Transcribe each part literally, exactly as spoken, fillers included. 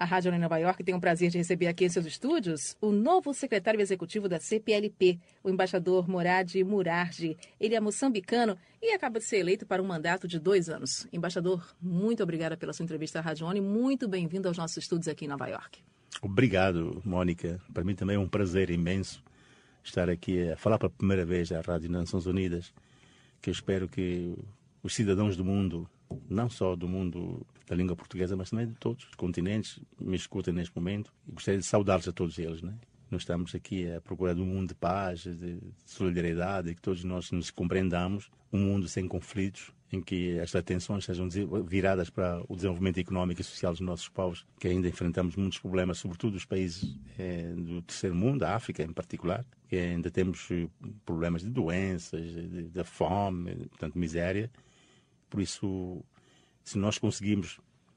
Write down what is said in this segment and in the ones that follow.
A Rádio Online Nova York tem o prazer de receber aqui em seus estúdios o novo secretário executivo da C P L P, o embaixador Morad Murarji. Ele é moçambicano e acaba de ser eleito para um mandato de dois anos. Embaixador, muito obrigada pela sua entrevista à Rádio Online. Muito bem-vindo aos nossos estúdios aqui em Nova York. Obrigado, Mônica. Para mim também é um prazer imenso estar aqui a falar pela primeira vez à Rádio Nações Unidas, que eu espero que os cidadãos do mundo, não só do mundo da língua portuguesa, mas também de todos os continentes, me escutem neste momento. E gostaria de saudá-los a todos eles, né? Nós estamos aqui à procura de um mundo de paz, de solidariedade, que todos nós nos compreendamos, um mundo sem conflitos, em que as atenções sejam viradas para o desenvolvimento económico e social dos nossos povos, que ainda enfrentamos muitos problemas, sobretudo os países é, do terceiro mundo, a África em particular, que ainda temos problemas de doenças, de, de fome, portanto, miséria. Por isso, se nós conseguimos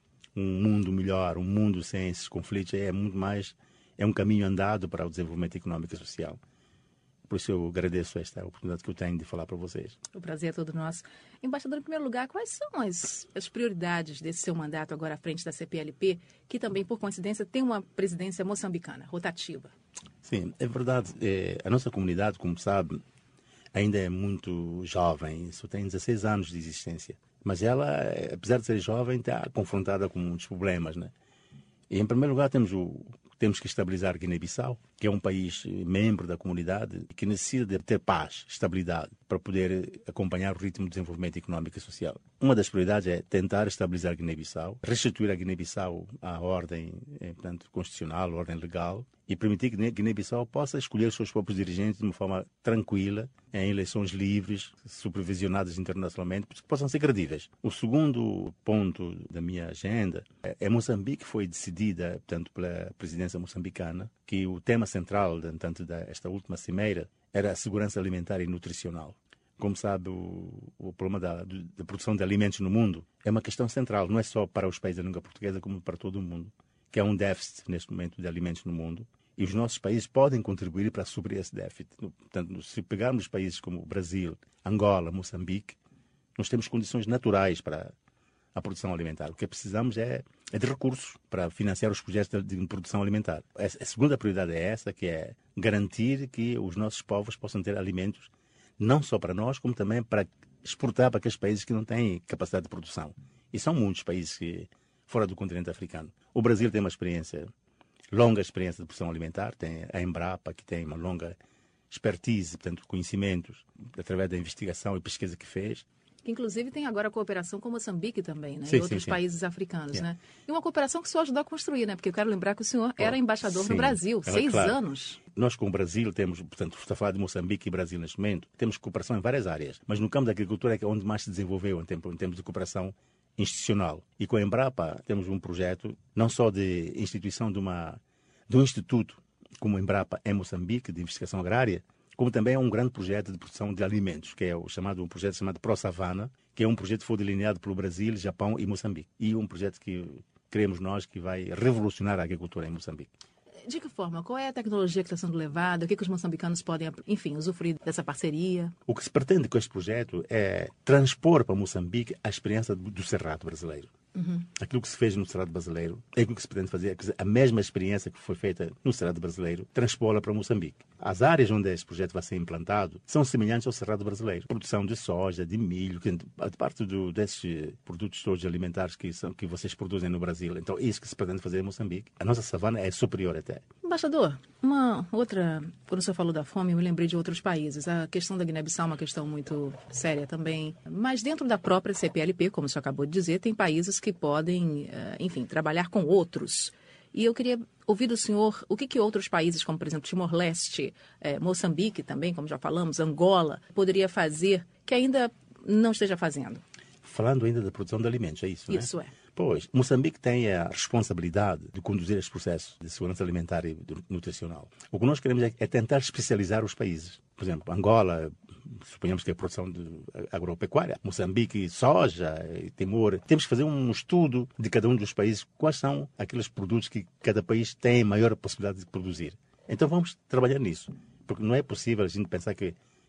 um mundo melhor, um mundo sem esses conflitos, é muito mais, é um caminho andado para o desenvolvimento económico e social. Por isso eu agradeço esta oportunidade que eu tenho de falar para vocês. O prazer é todo nosso. Embaixador, em primeiro lugar, quais são as, as prioridades desse seu mandato agora à frente da C P L P, que também, por coincidência, tem uma presidência moçambicana, rotativa? Sim, é verdade. É, a nossa comunidade, como sabe, ainda é muito jovem, só tem dezesseis anos de existência. Mas ela, apesar de ser jovem, está confrontada com muitos problemas, né? E, em primeiro lugar, temos o Temos que estabilizar Guiné-Bissau, que é um país membro da comunidade que necessita de ter paz, estabilidade, para poder acompanhar o ritmo de desenvolvimento económico e social. Uma das prioridades é tentar estabilizar Guiné-Bissau, restituir a Guiné-Bissau à ordem portanto, constitucional, à ordem legal, e permitir que Guiné-Bissau possa escolher os seus próprios dirigentes de uma forma tranquila, em eleições livres, supervisionadas internacionalmente, que possam ser credíveis. O segundo ponto da minha agenda é Moçambique, foi decidida, portanto, pela presidência moçambicana, que o tema central, tanto desta última cimeira, era a segurança alimentar e nutricional. Como sabe, o, o problema da, da produção de alimentos no mundo é uma questão central, não é só para os países da língua portuguesa, como para todo o mundo, que há um déficit neste momento de alimentos no mundo. E os nossos países podem contribuir para suprir esse déficit. Portanto, se pegarmos países como o Brasil, Angola, Moçambique, nós temos condições naturais para a produção alimentar. O que precisamos é, é de recursos para financiar os projetos de, de produção alimentar. A, a segunda prioridade é essa, que é garantir que os nossos povos possam ter alimentos, não só para nós, como também para exportar para aqueles países que não têm capacidade de produção. E são muitos países que, fora do continente africano. O Brasil tem uma experiência... longa experiência de produção alimentar, tem a Embrapa, que tem uma longa expertise, portanto, conhecimentos, através da investigação e pesquisa que fez. Inclusive tem agora cooperação com Moçambique também, né? Sim, e outros sim, sim. países africanos, Yeah. né? E uma cooperação que o senhor ajudou a construir, né? Porque eu quero lembrar que o senhor era embaixador sim, no Brasil, ela, seis claro. anos. Nós com o Brasil temos, portanto, está a falar de Moçambique e Brasil neste momento, temos cooperação em várias áreas, mas no campo da agricultura é que é onde mais se desenvolveu em termos, em termos de cooperação institucional. E com a Embrapa temos um projeto, não só de instituição de, uma, de um instituto, como a Embrapa em Moçambique, de investigação agrária, como também é um grande projeto de produção de alimentos, que é o chamado, um projeto chamado ProSavana, que é um projeto que foi delineado pelo Brasil, Japão e Moçambique. E um projeto que queremos nós que vai revolucionar a agricultura em Moçambique. De que forma? Qual é a tecnologia que está sendo levada? O que, que os moçambicanos podem, enfim, usufruir dessa parceria? O que se pretende com este projeto é transpor para Moçambique a experiência do Cerrado brasileiro. Uhum. Aquilo que se fez no Cerrado brasileiro é aquilo que se pretende fazer, é a mesma experiência que foi feita no Cerrado brasileiro, transpô-la para Moçambique. As áreas onde este projeto vai ser implantado são semelhantes ao Cerrado brasileiro. Produção de soja, de milho, que, a parte do, desses produtos todos alimentares que, são, que vocês produzem no Brasil. Então, isso que se pretende fazer em Moçambique. A nossa savana é superior até. Embaixador, uma outra... Quando o senhor falou da fome, eu me lembrei de outros países. A questão da Guiné-Bissau é uma questão muito séria também. Mas dentro da própria C P L P, como o senhor acabou de dizer, tem países que podem, enfim, trabalhar com outros. E eu queria ouvir do senhor o que, que outros países, como por exemplo Timor-Leste, eh, Moçambique também, como já falamos, Angola, poderia fazer que ainda não esteja fazendo. Falando ainda da produção de alimentos, é isso, Isso né? é. Pois, Moçambique tem a responsabilidade de conduzir este processo de segurança alimentar e nutricional. O que nós queremos é, é tentar especializar os países. Por exemplo, Angola, suponhamos que é produção de agropecuária, Moçambique, soja, Timor. Temos que fazer um estudo de cada um dos países, quais são aqueles produtos que cada país tem maior possibilidade de produzir. Então vamos trabalhar nisso, porque não é possível a gente pensar que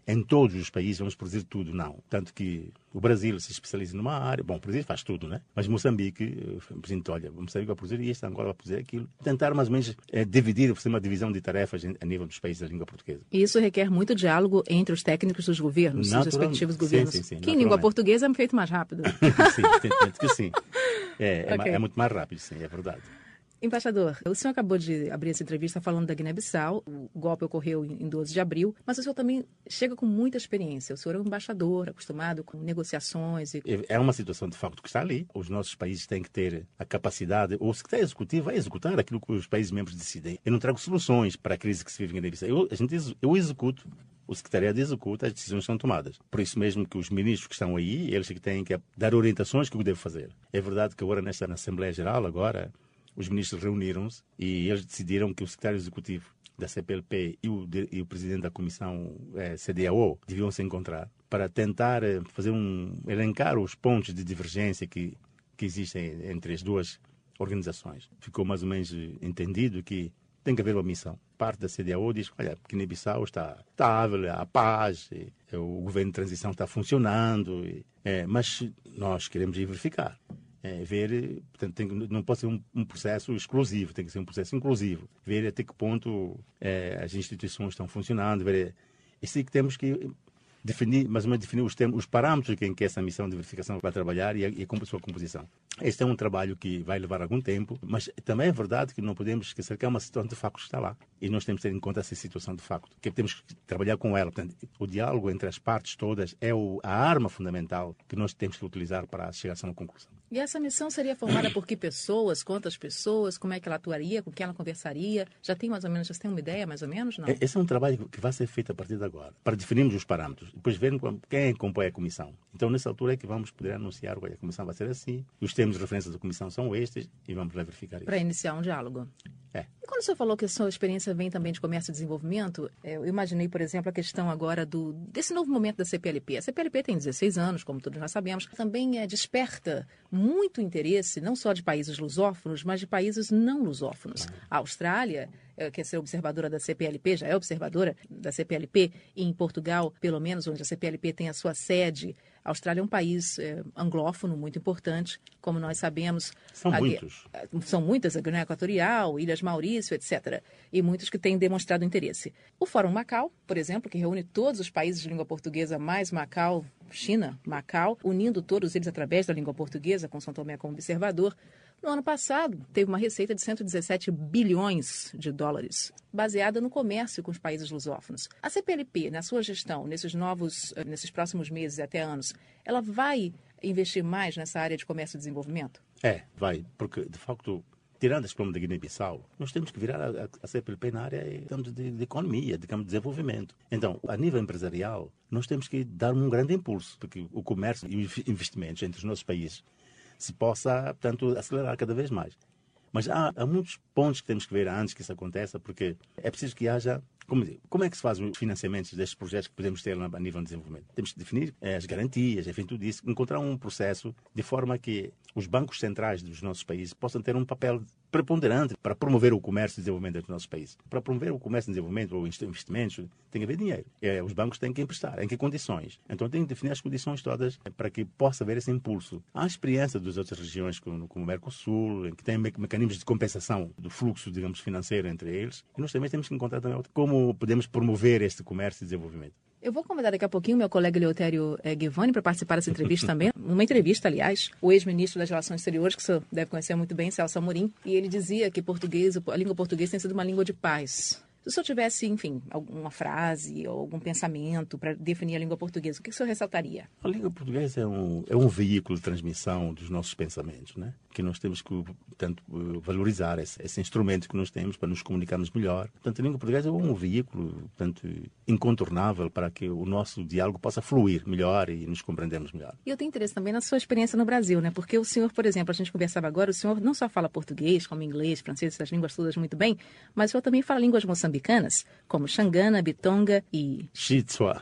em todos os países vamos produzir tudo, não. Tanto que o Brasil se especializa numa área, bom, o Brasil faz tudo, né? Mas Moçambique, o presidente, olha, Moçambique vai produzir isto, Angola vai produzir aquilo. Tentar mais ou menos é, dividir, fazer uma divisão de tarefas a nível dos países da língua portuguesa. E isso requer muito diálogo entre os técnicos dos governos, os respectivos governos. Sim, sim, sim, que em língua portuguesa é feito mais rápido. Sim, entendo que sim. É, é, okay. é muito mais rápido, sim, é verdade. Embaixador, o senhor acabou de abrir essa entrevista falando da Guiné-Bissau. O golpe ocorreu em doze de abril, mas o senhor também chega com muita experiência. O senhor é um embaixador, acostumado com negociações. E... É uma situação, de facto, que está ali. Os nossos países têm que ter a capacidade, ou o secretário executivo vai executar aquilo que os países membros decidem. Eu não trago soluções para a crise que se vive em Guiné-Bissau. Eu, a gente, eu executo. O secretariado executa, as decisões são tomadas. Por isso mesmo que os ministros que estão aí, eles que têm que dar orientações que o devem fazer. É verdade que agora, nesta na Assembleia Geral, agora, os ministros reuniram-se e eles decidiram que o secretário executivo da C P L P e o, e o presidente da comissão eh, C D A O deviam se encontrar para tentar eh, fazer um, elencar os pontos de divergência que, que existem entre as duas organizações. Ficou mais ou menos entendido que tem que haver uma missão. Parte da C D A O diz, olha, Guiné-Bissau está estável, há paz, e, o governo de transição está funcionando, e, é, mas nós queremos ir verificar. É, ver, portanto, tem, não pode ser um, um processo exclusivo, tem que ser um processo inclusivo. Ver até que ponto é, as instituições estão funcionando, ver, é assim que temos que definir, mais ou menos definir os, termos, os parâmetros em que essa missão de verificação vai trabalhar e a, e a sua composição. Este é um trabalho que vai levar algum tempo, mas também é verdade que não podemos esquecer que é uma situação de facto que está lá. E nós temos que ter em conta essa situação de facto, que temos que trabalhar com ela. Portanto, o diálogo entre as partes todas é o, a arma fundamental que nós temos que utilizar para chegar a uma conclusão. E essa missão seria formada por que pessoas, quantas pessoas, como é que ela atuaria, com quem ela conversaria? Já tem mais ou menos, já tem uma ideia mais ou menos? Não? Esse é um trabalho que vai ser feito a partir de agora, para definirmos os parâmetros, depois vermos quem compõe a comissão. Então, nessa altura é que vamos poder anunciar que a comissão vai ser assim, os termos de referência da comissão são estes e vamos lá verificar isso. Para iniciar um diálogo. É. E quando o senhor falou que a sua experiência vem também de comércio e desenvolvimento, eu imaginei, por exemplo, a questão agora do, desse novo momento da C P L P. A C P L P tem dezesseis anos, como todos nós sabemos, também é, desperta muito interesse, não só de países lusófonos, mas de países não lusófonos. A Austrália, que é ser observadora da C P L P, já é observadora da C P L P, e em Portugal, pelo menos, onde a C P L P tem a sua sede. A Austrália é um país é, anglófono muito importante, como nós sabemos. São a, muitos. São muitas, a Guiné Equatorial, Ilhas Maurício, etcétera. E muitos que têm demonstrado interesse. O Fórum Macau, por exemplo, que reúne todos os países de língua portuguesa, mais Macau, China, Macau, unindo todos eles através da língua portuguesa, com São Tomé como observador. No ano passado, teve uma receita de cento e dezessete bilhões de dólares, baseada no comércio com os países lusófonos. A C P L P, na sua gestão, nesses novos, nesses próximos meses e até anos, ela vai investir mais nessa área de comércio e desenvolvimento? É, vai, porque, de facto, tirando esse problema da Guiné-Bissau, nós temos que virar a, a C P L P na área de, de, de economia, de, de desenvolvimento. Então, a nível empresarial, nós temos que dar um grande impulso, porque o comércio e os investimentos entre os nossos países se possa, portanto, acelerar cada vez mais. Mas há, há muitos pontos que temos que ver antes que isso aconteça, porque é preciso que haja... Como, digo, como é que se faz os financiamentos destes projetos que podemos ter a nível de desenvolvimento? Temos que definir é, as garantias, enfim, tudo isso, encontrar um processo de forma que os bancos centrais dos nossos países possam ter um papel preponderante para promover o comércio e desenvolvimento dos nossos países. Para promover o comércio e desenvolvimento ou investimentos, tem que haver dinheiro. É, os bancos têm que emprestar. Em que condições? Então tem que definir as condições todas para que possa haver esse impulso. Há experiência das outras regiões, como, como o Mercosul, que tem me mecanismos de compensação do fluxo, digamos, financeiro entre eles. E nós também temos que encontrar também como podemos promover este comércio e desenvolvimento. Eu vou convidar daqui a pouquinho meu colega Eleutério eh, Givoni para participar dessa entrevista também. Uma entrevista, aliás, o ex-ministro das Relações Exteriores, que você deve conhecer muito bem, Celso Amorim, e ele dizia que português, a língua portuguesa tem sido uma língua de paz. Se o senhor tivesse, enfim, alguma frase ou algum pensamento para definir a língua portuguesa, o que o senhor ressaltaria? A língua portuguesa é um, é um veículo de transmissão dos nossos pensamentos, né? Que nós temos que, portanto, valorizar esse, esse instrumento que nós temos para nos comunicarmos melhor. Portanto, a língua portuguesa é um veículo, portanto, incontornável para que o nosso diálogo possa fluir melhor e nos compreendermos melhor. E eu tenho interesse também na sua experiência no Brasil, né? Porque o senhor, por exemplo, a gente conversava agora, o senhor não só fala português, como inglês, francês, essas línguas todas muito bem, mas o senhor também fala línguas moçambicanas, como Xangana, Bitonga e... Xitsua.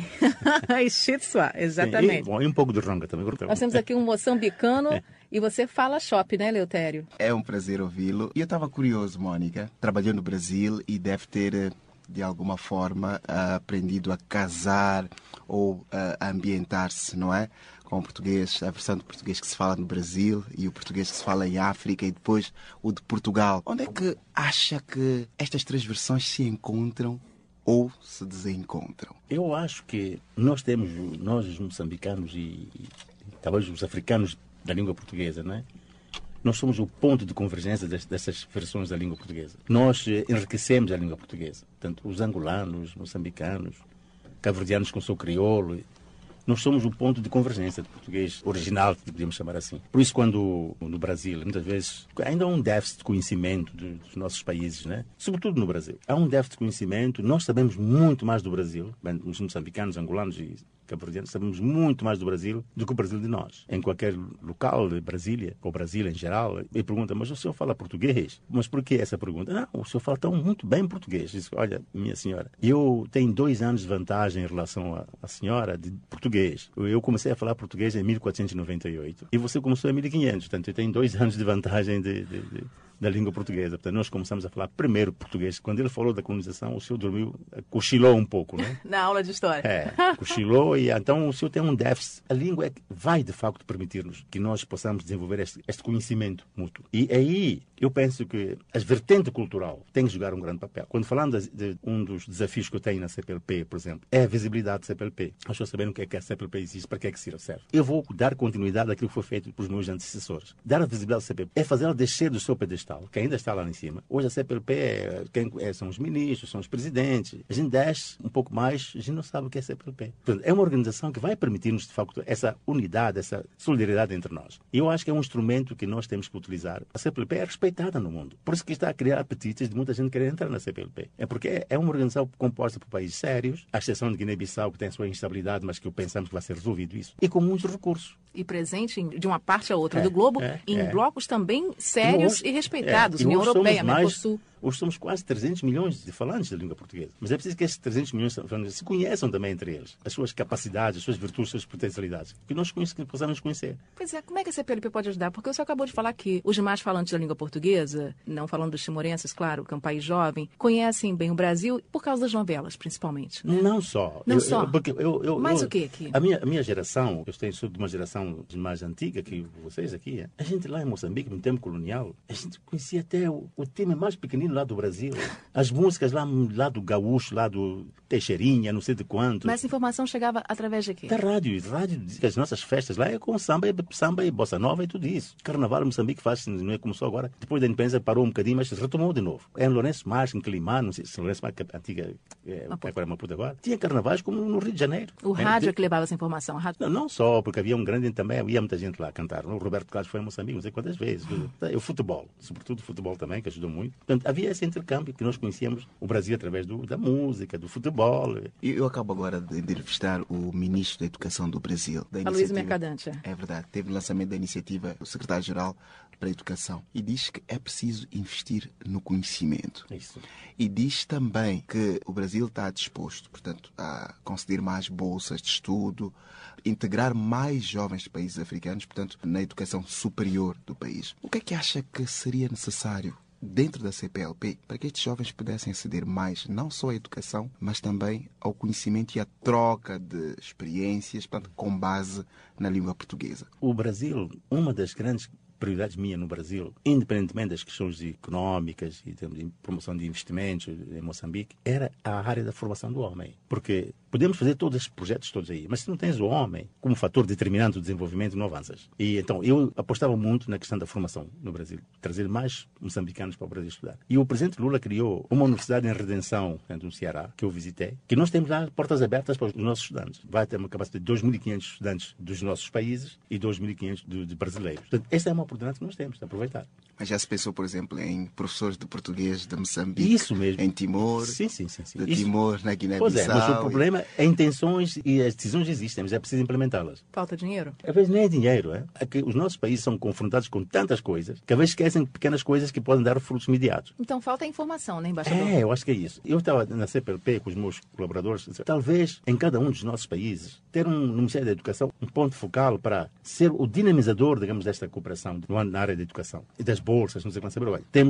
e Xitsua, exatamente. Sim, e, bom, e um pouco de Ronga também. Nós temos aqui um moçambicano é. E você fala shop, né, Eleutério? É um prazer ouvi-lo. E eu estava curioso, Mônica. Trabalhou no Brasil e deve ter de alguma forma, aprendido a casar ou a ambientar-se, não é? Com o português, a versão do português que se fala no Brasil e o português que se fala em África e depois o de Portugal. Onde é que acha que estas três versões se encontram ou se desencontram? Eu acho que nós temos, nós os moçambicanos e, e talvez os africanos da língua portuguesa, não é? Nós somos o ponto de convergência dessas versões da língua portuguesa. Nós enriquecemos a língua portuguesa. Portanto, os angolanos, moçambicanos, cabo-verdianos com o seu crioulo, nós somos o ponto de convergência do português original, podemos chamar assim. Por isso, quando no Brasil, muitas vezes, ainda há um déficit de conhecimento dos nossos países, né? Sobretudo no Brasil. Há um déficit de conhecimento, nós sabemos muito mais do Brasil, bem, os moçambicanos, angolanos e cabo-verdianos, sabemos muito mais do Brasil do que o Brasil de nós. Em qualquer local de Brasília, ou Brasil em geral, e pergunta, mas o senhor fala português? Mas por que essa pergunta? Não, o senhor fala tão muito bem português. Diz, olha, minha senhora, eu tenho dois anos de vantagem em relação à, à senhora de português. Eu comecei a falar português em mil quatrocentos e noventa e oito e você começou em mil e quinhentos, portanto eu tenho dois anos de vantagem de, de, de, da língua portuguesa. Portanto, nós começamos a falar primeiro português. Quando ele falou da colonização, o senhor dormiu, cochilou um pouco, né? Na aula de história. É, cochilou e então o senhor tem um déficit. A língua é que vai, de facto, permitir-nos que nós possamos desenvolver este, este conhecimento mútuo. E aí eu penso que a vertente cultural tem que jogar um grande papel. Quando falamos de, de um dos desafios que eu tenho na C P L P, por exemplo, é a visibilidade da C P L P. Nós só sabemos o que é que a C P L P existe, para que é que se serve. Eu vou dar continuidade àquilo que foi feito pelos meus antecessores. Dar a visibilidade da C P L P é fazê-la descer do seu pedestal, que ainda está lá em cima. Hoje a C P L P é, quem, é, são os ministros, são os presidentes. A gente desce um pouco mais, a gente não sabe o que é a C P L P. Portanto, é uma organização que vai permitir-nos, de facto, essa unidade, essa solidariedade entre nós. E eu acho que é um instrumento que nós temos que utilizar. A C P L P é respeitada no mundo. Por isso que está a criar apetites de muita gente querer entrar na C P L P. É porque é uma organização composta por países sérios, à exceção de Guiné-Bissau, que tem a sua instabilidade, mas que pensamos que vai ser resolvido isso, e com muitos recursos. E presente de uma parte a outra é, do globo, é, em é. blocos também sérios hoje, e respeitados. É, e União Europeia, mais, Mercosul. Hoje somos quase trezentos milhões de falantes da língua portuguesa. Mas é preciso que esses trezentos milhões de falantes se conheçam também entre eles. As suas capacidades, as suas virtudes, as suas potencialidades. Que nós que possamos conhecer. Pois é, como é que a C P L P pode ajudar? Porque você acabou de falar que os demais falantes da língua portuguesa, não falando dos timorenses, claro, que é um país jovem, conhecem bem o Brasil por causa das novelas, principalmente. Né? Não só. Não eu, só. Eu, porque eu, eu, Mas eu, o quê aqui? A minha, a minha geração, eu tenho, sou de uma geração mais antiga que vocês aqui, a gente lá em Moçambique, no tempo colonial, a gente conhecia até o, o tema mais pequenino lá do Brasil. As músicas lá, lá do gaúcho, lá do Teixeirinha, não sei de quanto. Mas essa informação chegava através de quê? Da rádio. rádio as nossas festas lá é com samba e, samba e bossa nova e tudo isso. Carnaval em Moçambique faz, não é como só agora. Depois da independência parou um bocadinho, mas retomou de novo. É em Lourenço Marques, em Quilimã, não sei se Lourenço Marques, que é a antiga, é, agora é Maputo agora. Tinha carnavais como no Rio de Janeiro. O é, rádio de... é que levava essa informação. A rádio... não, não só, porque havia um grande também, havia muita gente lá a cantar. O Roberto Carlos foi a Moçambique, não sei quantas vezes. O futebol, sobretudo o futebol também, que ajudou muito. Portanto, havia esse intercâmbio que nós conhecíamos o Brasil através do, da música, do futebol. Eu acabo agora de entrevistar o ministro da Educação do Brasil. Da a Luís Mercadante. É verdade. Teve o lançamento da iniciativa do secretário-geral para a Educação e diz que é preciso investir no conhecimento. Isso. E diz também que o Brasil está disposto, portanto, a conceder mais bolsas de estudo, integrar mais jovens de países africanos, portanto, na educação superior do país. O que é que acha que seria necessário dentro da C P L P para que estes jovens pudessem aceder mais, não só à educação, mas também ao conhecimento e à troca de experiências, portanto, com base na língua portuguesa? O Brasil, uma das grandes prioridades minha no Brasil, independentemente das questões económicas e de promoção de investimentos em Moçambique, era a área da formação do homem. Porque podemos fazer todos esses projetos todos aí, mas se não tens o homem como fator determinante do desenvolvimento, não avanças. E então eu apostava muito na questão da formação no Brasil, trazer mais moçambicanos para o Brasil estudar. E o presidente Lula criou uma universidade em Redenção, no Ceará, que eu visitei, que nós temos lá portas abertas para os nossos estudantes. Vai ter uma capacidade de dois mil e quinhentos estudantes dos nossos países e dois mil e quinhentos de, de brasileiros. Portanto, esta é uma oportunidade que nós temos de aproveitar. Mas já se pensou, por exemplo, em professores de português de Moçambique? Isso mesmo. Em Timor? Sim, sim, sim. sim. De Isso. Timor, na Guiné-Bissau? Pois é, mas o problema é intenções e as decisões existem, mas é preciso implementá-las. Falta dinheiro? Às vezes nem é dinheiro, é? É que os nossos países são confrontados com tantas coisas que às vezes esquecem pequenas coisas que podem dar frutos imediatos. Então falta informação, né, embaixador? É, eu acho que é isso. Eu estava na C P L P com os meus colaboradores, talvez em cada um dos nossos países ter um, no Ministério da Educação um ponto focal para ser o dinamizador, digamos, desta cooperação na área da educação e das bolsas, não sei quanto saber. Temos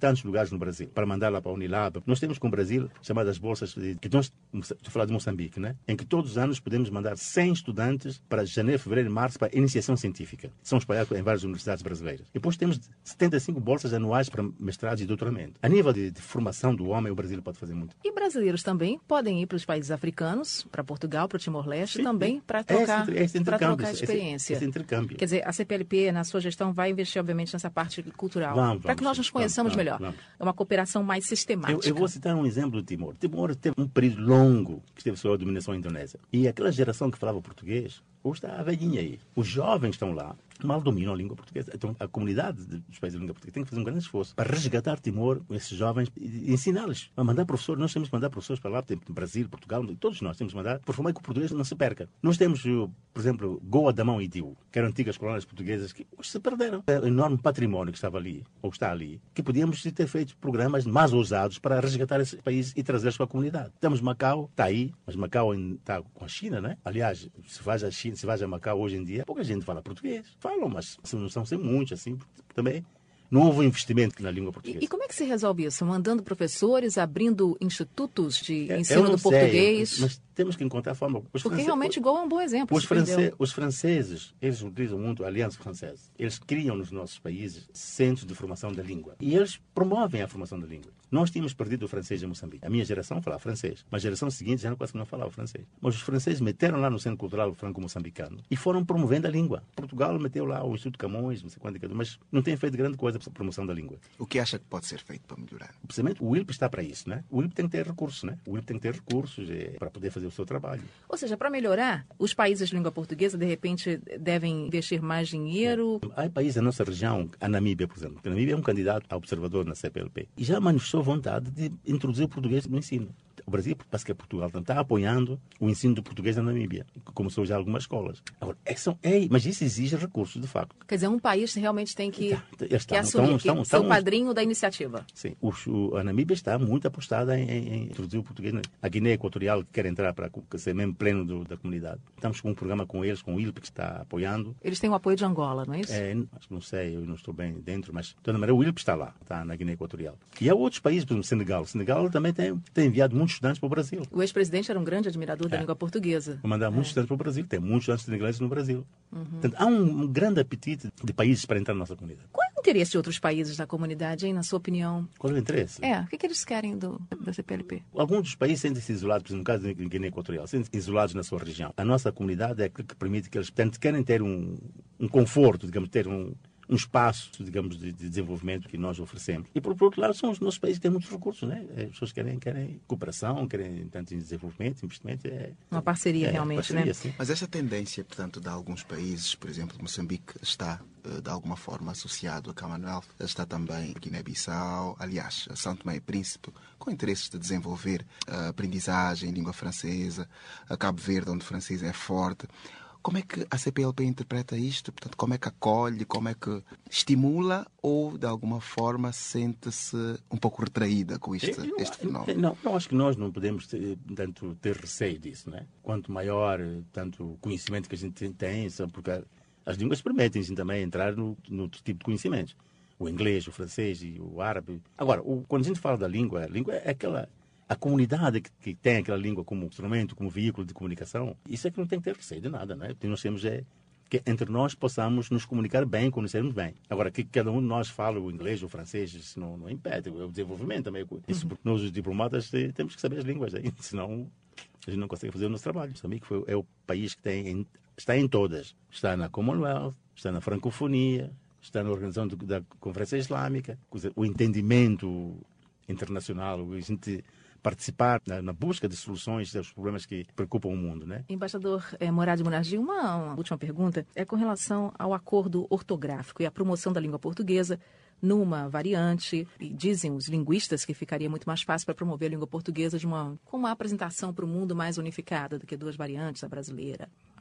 tantos lugares no Brasil para mandar lá para a Unilab. Nós temos com o Brasil chamadas bolsas, de, que nós, estou a falar de Moçambique, né? Em que todos os anos podemos mandar cem estudantes para janeiro, fevereiro e março para iniciação científica. São espalhados em várias universidades brasileiras. E depois temos setenta e cinco bolsas anuais para mestrados e doutoramento. A nível de, de formação do homem, o Brasil pode fazer muito. E brasileiros também podem ir para os países africanos, para Portugal, para o Timor-Leste, também para trocar, esse, esse para trocar experiência. Esse, esse intercâmbio. Quer dizer, a C P L P, na sua gestão, vai investir, obviamente, nessa parte cultural. Vamos, para que nós nos conheçamos vamos, melhor. Vamos. É uma cooperação mais sistemática. Eu, eu vou citar um exemplo do Timor. Timor teve um período longo que esteve sob a dominação indonésia. E aquela geração que falava português, hoje está a velhinha aí. Os jovens estão lá, mal dominam a língua portuguesa. Então, a comunidade dos países de língua portuguesa tem que fazer um grande esforço para resgatar Timor com esses jovens e ensiná-los. A mandar professores, nós temos que mandar professores para lá, tem Brasil, Portugal, todos nós temos que mandar, por forma que o português não se perca. Nós temos, por exemplo, Goa, Damão e Diu, que eram antigas colónias portuguesas que hoje se perderam. É um enorme património que estava ali, ou está ali, que podíamos ter feito programas mais ousados para resgatar esse país e trazê-los para a comunidade. Temos Macau, está aí, mas Macau está com a China, né? Aliás, se vais a China, se vais a Macau hoje em dia, pouca gente fala português. Falam, mas não são sem muitos, assim, também. Não houve investimento na língua portuguesa. E, e como é que se resolve isso? Mandando professores, abrindo institutos de É, ensino do sei, português? Mas temos que encontrar a forma. Os Porque france... realmente Goa é um bom exemplo. Os, france... os franceses, eles utilizam muito a Aliança Francesa. Eles criam nos nossos países centros de formação da língua. E eles promovem a formação da língua. Nós tínhamos perdido o francês em Moçambique. A minha geração falava francês. Mas a geração seguinte já quase não falava francês. Mas os franceses meteram lá no Centro Cultural Franco-Moçambicano e foram promovendo a língua. Portugal meteu lá o Instituto Camões, não sei quanto, mas não tem feito grande coisa para a promoção da língua. O que acha que pode ser feito para melhorar? Precisamente o I L P está para isso, né? O I L P tem que ter recursos, né? O I L P tem que ter recursos é, para poder fazer o seu trabalho. Ou seja, para melhorar, os países de língua portuguesa, de repente, devem investir mais dinheiro. Há países da nossa região, a Namíbia, por exemplo. A Namíbia é um candidato a observador na C P L P e já manifestou vontade de introduzir o português no ensino. O Brasil, parece que é Portugal, está apoiando o ensino do português na Namíbia, que começou já algumas escolas. Agora, é, são, é, mas isso exige recursos, de facto. Quer dizer, um país realmente tem que, estão, que assumir, estão, que estão, ser o estão, padrinho da iniciativa. Sim, o, o, a Namíbia está muito apostada em, em, em introduzir o português. A Guiné Equatorial que quer entrar para ser membro pleno do, da comunidade. Estamos com um programa com eles, com o I L P, que está apoiando. Eles têm o apoio de Angola, não é isso? É, não sei, eu não estou bem dentro, mas de toda maneira o I L P está lá, está na Guiné Equatorial. E há outros países, por exemplo, Senegal. Senegal também tem, tem enviado muitos estudantes para o Brasil. O ex-presidente era um grande admirador da é. língua portuguesa. Vou mandar muitos é. estudantes para o Brasil. Tem muitos estudantes senegaleses no Brasil. Uhum. Portanto, há um, um grande apetite de países para entrar na nossa comunidade. Qual é o interesse de outros países da comunidade, hein, na sua opinião? Qual é o interesse? É, o que, que eles querem do, da C P L P? Alguns dos países sentem-se isolados, por exemplo, no caso da Guiné Equatorial, sentem-se isolados na sua região. A nossa comunidade é aquilo que permite que eles, portanto, querem ter um, um conforto, digamos, ter um... um espaço, digamos, de, de desenvolvimento que nós oferecemos. E, por, por outro lado, são os nossos países que têm muitos recursos, né? As pessoas querem, querem cooperação, querem tanto em desenvolvimento, investimento. É, uma parceria, é, realmente, parceria, né? Sim. Mas essa tendência, portanto, de alguns países, por exemplo, Moçambique está, de alguma forma, associado a Commonwealth, está também Guiné-Bissau, aliás, São Tomé e Príncipe, com interesses de desenvolver a aprendizagem em língua francesa, a Cabo Verde, onde o francês é forte. Como é que a C P L P interpreta isto? Portanto, como é que acolhe, como é que estimula ou, de alguma forma, sente-se um pouco retraída com este, eu, este fenómeno? Não, eu acho que nós não podemos ter, tanto, ter receio disso, né? Quanto maior, tanto conhecimento que a gente tem, porque as línguas permitem também entrar no, no outro tipo de conhecimentos. O inglês, o francês e o árabe. Agora, o, quando a gente fala da língua, a língua é aquela... A comunidade que, que tem aquela língua como instrumento, como veículo de comunicação, isso é que não tem que ter receio de nada, né? O que nós temos é que entre nós possamos nos comunicar bem, conhecermos bem. Agora, que cada um de nós fala o inglês ou o francês, isso não, não impede. O desenvolvimento também. Isso, porque nós, os diplomatas, temos que saber as línguas, aí, senão a gente não consegue fazer o nosso trabalho. Moçambique foi, é o país que tem em, está em todas. Está na Commonwealth, está na francofonia, está na organização do, da Conferência Islâmica, o entendimento internacional, a gente participar na, na busca de soluções aos problemas que preocupam o mundo, né? Embaixador é, Morad Monargil, uma, uma última pergunta é com relação ao acordo ortográfico e à promoção da língua portuguesa numa variante, e dizem os linguistas que ficaria muito mais fácil para promover a língua portuguesa de uma, com uma apresentação para o mundo mais unificada do que duas variantes, a brasileira,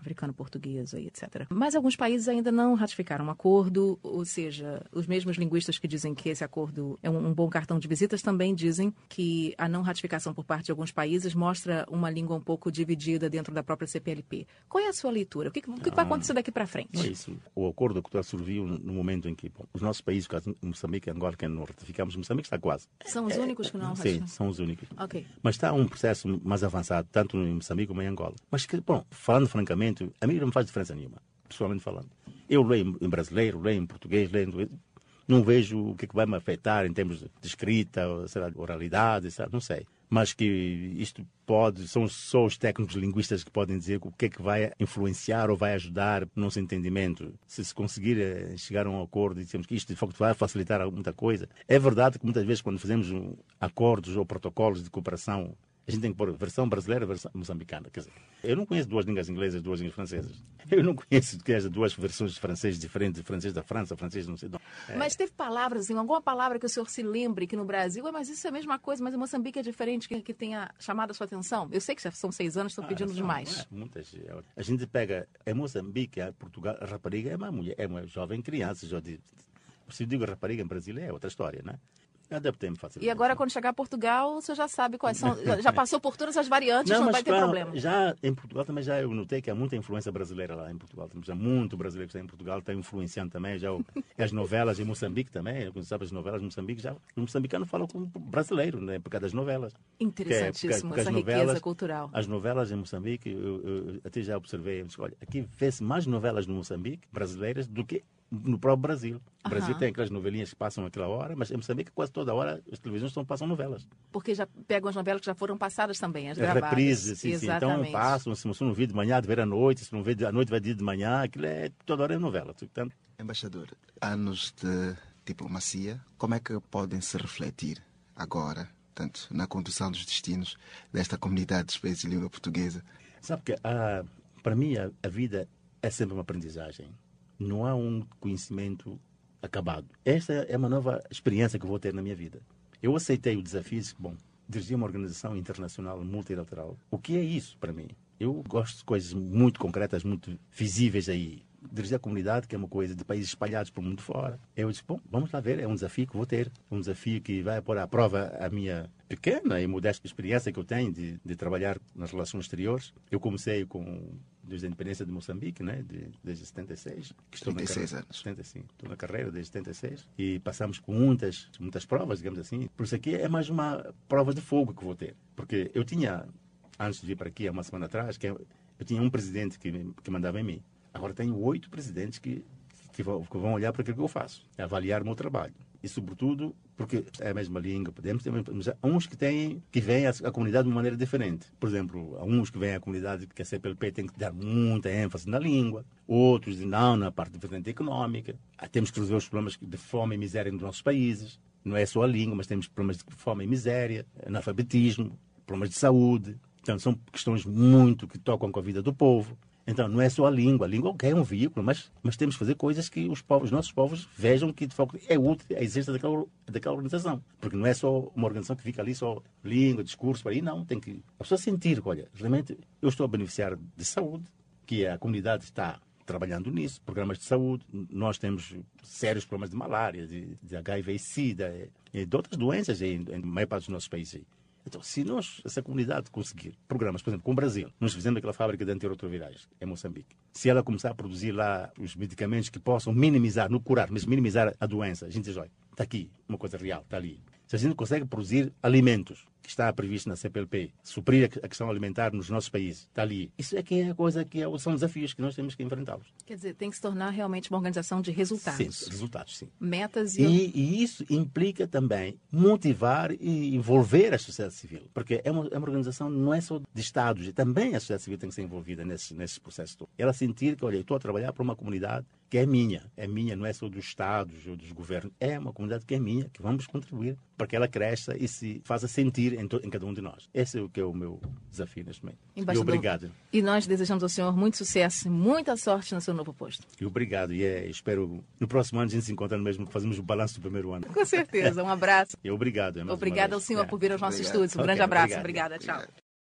africano-portuguesa e etcétera. Mas alguns países ainda não ratificaram o acordo, ou seja, os mesmos linguistas que dizem que esse acordo é um, um bom cartão de visitas também dizem que a não ratificação por parte de alguns países mostra uma língua um pouco dividida dentro da própria C P L P. Qual é a sua leitura? O que, o que vai acontecer daqui para frente? É isso. O acordo da cultura surgiu no momento em que bom, os nossos países, Moçambique e Angola, que não ratificamos, Moçambique está quase. São os únicos que não ratificam? Sim, são os únicos. Okay. Mas está um processo mais avançado, tanto em Moçambique como em Angola. Mas, que, bom, falando francamente, a mim não me faz diferença nenhuma, pessoalmente falando. Eu leio em brasileiro, leio em português, leio em... Não vejo o que, é que vai me afetar em termos de escrita, ou, sei lá, oralidade, sei lá, não sei. Mas que isto pode, são só os técnicos linguistas que podem dizer o que é que vai influenciar ou vai ajudar no nosso entendimento. Se se conseguir chegar a um acordo e dizemos que isto de facto vai facilitar muita coisa. É verdade que muitas vezes quando fazemos acordos ou protocolos de cooperação, a gente tem que pôr versão brasileira e versão moçambicana. Quer dizer, eu não conheço duas línguas inglesas e duas línguas francesas. Eu não conheço que haja duas versões de francês diferentes, de francês da França, francês não sei de onde. É. Mas teve palavras, assim, alguma palavra que o senhor se lembre que no Brasil, mas isso é a mesma coisa, mas em Moçambique é diferente, que, que tenha chamado a sua atenção? Eu sei que já são seis anos, estou pedindo ah, são, demais. É, muitas. A gente pega, em Moçambique, em Portugal, a rapariga é uma mulher, é uma jovem criança. Já de, se eu digo rapariga em Brasil, é outra história, né? Adaptei-me facilmente. E agora, quando chegar a Portugal, você já sabe quais são. Já passou por todas as variantes, não, não vai ter claro, problema. Já em Portugal também já eu notei que há muita influência brasileira lá em Portugal. Temos já muito brasileiro que está em Portugal, está influenciando também. Já o, as novelas em Moçambique também, quando sabe as novelas em Moçambique, já os moçambicanos falam como brasileiro, né, por causa das novelas. Interessantíssimo, essa novelas, riqueza cultural. As novelas em Moçambique, eu, eu até já observei, eu disse, olha, aqui vê-se mais novelas no Moçambique, brasileiras, do que no próprio Brasil. O Brasil uhum. tem aquelas novelinhas que passam aquela hora, mas em Moçambique quase toda hora as televisões estão, passam novelas. Porque já pegam as novelas que já foram passadas também, as gravadas. Reprises, sim, sim. Então passam, se você não vê de manhã, de ver à noite, se não vê à noite, vai de manhã, aquilo é toda hora é novela. Portanto... Embaixador, anos de diplomacia, como é que podem se refletir agora, tanto na condução dos destinos desta comunidade de países de língua portuguesa? Sabe que, ah, para mim, a, a vida é sempre uma aprendizagem. Não há um conhecimento acabado. Esta é uma nova experiência que eu vou ter na minha vida. Eu aceitei o desafio de, bom, dirigir uma organização internacional multilateral. O que é isso para mim? Eu gosto de coisas muito concretas, muito visíveis aí. Dirigir a comunidade, que é uma coisa de países espalhados por mundo fora. Eu disse, bom, vamos lá ver, é um desafio que vou ter. Um desafio que vai pôr à prova a minha pequena e modesta experiência que eu tenho de, de trabalhar nas relações exteriores. Eu comecei com, desde a independência de Moçambique, né, de, desde setenta e seis. Que estou trinta e seis na anos. setenta e cinco, estou na carreira desde setenta e seis. E passamos por muitas, muitas provas, digamos assim. Por isso aqui é mais uma prova de fogo que vou ter. Porque eu tinha, antes de vir para aqui, há uma semana atrás, que eu, eu tinha um presidente que, que mandava em mim. Agora tenho oito presidentes que, que, vão, que vão olhar para aquilo que eu faço, avaliar o meu trabalho. E, sobretudo, porque é a mesma língua, podemos ter, mas há uns que têm, que veem a, a comunidade de uma maneira diferente. Por exemplo, há uns que veem a comunidade que a C P L P tem que dar muita ênfase na língua, outros dizem não, na parte de vertente económica. Ah, temos que resolver os problemas de fome e miséria nos nossos países. Não é só a língua, mas temos problemas de fome e miséria, analfabetismo, problemas de saúde. Então, são questões muito que tocam com a vida do povo. Então, não é só a língua. A língua okay, é um veículo, mas, mas temos que fazer coisas que os, povos, os nossos povos vejam que, de facto, é útil a existência daquela, daquela organização. Porque não é só uma organização que fica ali, só língua, discurso, para aí, não. Tem que a pessoa sentir, olha, realmente eu estou a beneficiar de saúde, que a comunidade está trabalhando nisso, programas de saúde. Nós temos sérios problemas de malária, de, de H I V e SIDA, e de outras doenças em, em maior parte dos nossos países. Então, se nós, essa comunidade, conseguir programas, por exemplo, com o Brasil, nós fizemos aquela fábrica de antirretrovirais em Moçambique. Se ela começar a produzir lá os medicamentos que possam minimizar, não curar, mas minimizar a doença, a gente diz, olha, está aqui, uma coisa real, está ali. Se a gente consegue produzir alimentos, que está previsto na C P L P, suprir a questão alimentar nos nossos países, está ali. Isso é que é a coisa que é, são desafios que nós temos que enfrentá-los. Quer dizer, tem que se tornar realmente uma organização de resultados. Sim, resultados, sim. Metas e... E, e isso implica também motivar e envolver a sociedade civil. Porque é uma, é uma organização, não é só de Estados, também a sociedade civil tem que ser envolvida nesse, nesse processo todo. Ela sentir que, olha, eu estou a trabalhar para uma comunidade que é minha. É minha, não é só dos Estados ou dos governos. É uma comunidade que é minha, que vamos contribuir para que ela cresça e se faça sentir em, to, em cada um de nós. Esse é o que é o meu desafio neste momento. E obrigado. E nós desejamos ao senhor muito sucesso e muita sorte no seu novo posto. E obrigado. E é, espero no próximo ano a gente se encontrando mesmo, fazemos o balanço do primeiro ano. Com certeza. Um abraço. E obrigado. É Obrigada ao senhor é. por vir aos nossos Obrigado. estúdios. Um Okay, grande abraço. obrigado. Obrigada. Tchau. Obrigado.